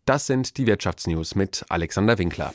Das sind die Wirtschaftsnews mit Alexander Winkler.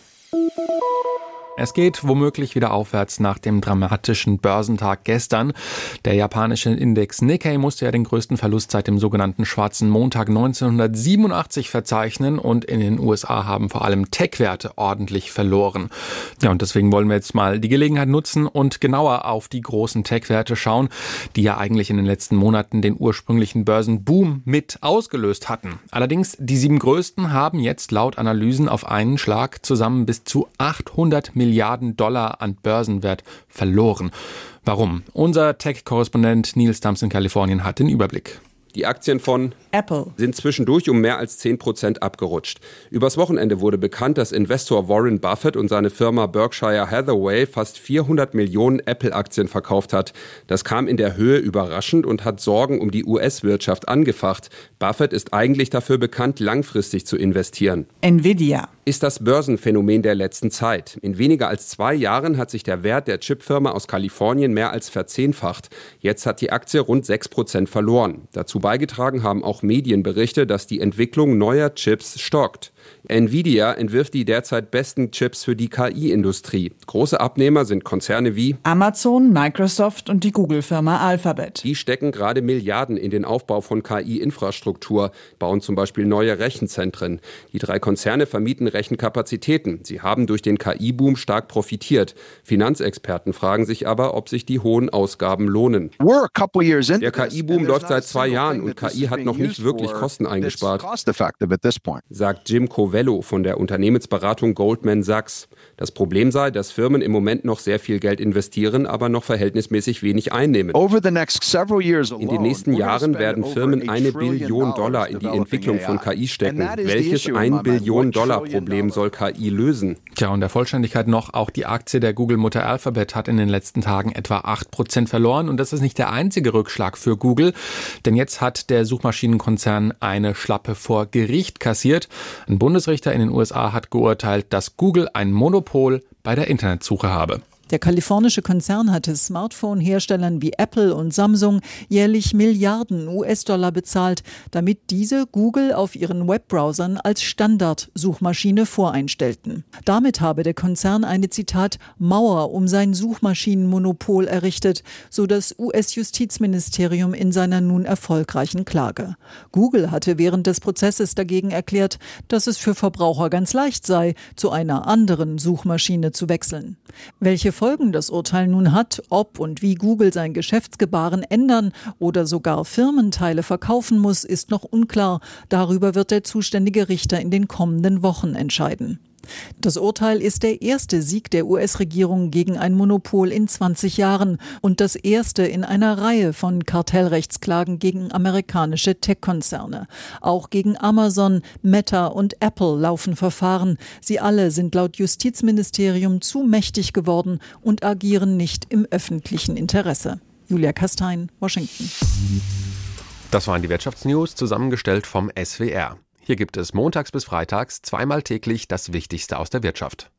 Es geht womöglich wieder aufwärts nach dem dramatischen Börsentag gestern. Der japanische Index Nikkei musste ja den größten Verlust seit dem sogenannten Schwarzen Montag 1987 verzeichnen und in den USA haben vor allem Tech-Werte ordentlich verloren. Ja, und deswegen wollen wir jetzt mal die Gelegenheit nutzen und genauer auf die großen Tech-Werte schauen, die ja eigentlich in den letzten Monaten den ursprünglichen Börsenboom mit ausgelöst hatten. Allerdings, die 7 größten haben jetzt laut Analysen auf einen Schlag zusammen bis zu 800 Milliarden Dollar an Börsenwert verloren. Warum? Unser Tech-Korrespondent Nils Dams in Kalifornien hat den Überblick. Die Aktien von Apple sind zwischendurch um mehr als 10% abgerutscht. Übers Wochenende wurde bekannt, dass Investor Warren Buffett und seine Firma Berkshire Hathaway fast 400 Millionen Apple-Aktien verkauft hat. Das kam in der Höhe überraschend und hat Sorgen um die US-Wirtschaft angefacht. Buffett ist eigentlich dafür bekannt, langfristig zu investieren. Nvidia Ist das Börsenphänomen der letzten Zeit. In weniger als 2 Jahren hat sich der Wert der Chipfirma aus Kalifornien mehr als verzehnfacht. Jetzt hat die Aktie rund 6% verloren. Dazu beigetragen haben auch Medienberichte, dass die Entwicklung neuer Chips stockt. Nvidia entwirft die derzeit besten Chips für die KI-Industrie. Große Abnehmer sind Konzerne wie Amazon, Microsoft und die Google-Firma Alphabet. Die stecken gerade Milliarden in den Aufbau von KI-Infrastruktur, bauen zum Beispiel neue Rechenzentren. Die 3 Konzerne vermieten Rechenkapazitäten. Sie haben durch den KI-Boom stark profitiert. Finanzexperten fragen sich aber, ob sich die hohen Ausgaben lohnen. Der KI-Boom läuft seit 2 Jahren und KI hat noch nicht wirklich Kosten eingespart, sagt Jim Covello von der Unternehmensberatung Goldman Sachs. Das Problem sei, dass Firmen im Moment noch sehr viel Geld investieren, aber noch verhältnismäßig wenig einnehmen. In den nächsten Jahren werden Firmen $1 Billion in die Entwicklung von KI stecken. Welches $1 Billion Problem soll KI lösen? Tja, und der Vollständigkeit noch, auch die Aktie der Google-Mutter Alphabet hat in den letzten Tagen etwa 8% verloren. Und das ist nicht der einzige Rückschlag für Google, denn jetzt hat der Suchmaschinenkonzern eine Schlappe vor Gericht kassiert. Ein Bundesrichter in den USA hat geurteilt, dass Google ein Monopol bei der Internetsuche habe. Der kalifornische Konzern hatte Smartphone-Herstellern wie Apple und Samsung jährlich Milliarden US-Dollar bezahlt, damit diese Google auf ihren Webbrowsern als Standard-Suchmaschine voreinstellten. Damit habe der Konzern eine, Zitat, Mauer um sein Suchmaschinenmonopol errichtet, so das US-Justizministerium in seiner nun erfolgreichen Klage. Google hatte während des Prozesses dagegen erklärt, dass es für Verbraucher ganz leicht sei, zu einer anderen Suchmaschine zu wechseln. Welche Folgen das Urteil nun hat, ob und wie Google sein Geschäftsgebaren ändern oder sogar Firmenteile verkaufen muss, ist noch unklar. Darüber wird der zuständige Richter in den kommenden Wochen entscheiden. Das Urteil ist der erste Sieg der US-Regierung gegen ein Monopol in 20 Jahren und das erste in einer Reihe von Kartellrechtsklagen gegen amerikanische Tech-Konzerne. Auch gegen Amazon, Meta und Apple laufen Verfahren. Sie alle sind laut Justizministerium zu mächtig geworden und agieren nicht im öffentlichen Interesse. Julia Kastein, Washington. Das waren die Wirtschaftsnews, zusammengestellt vom SWR. Hier gibt es montags bis freitags 2-mal täglich das Wichtigste aus der Wirtschaft.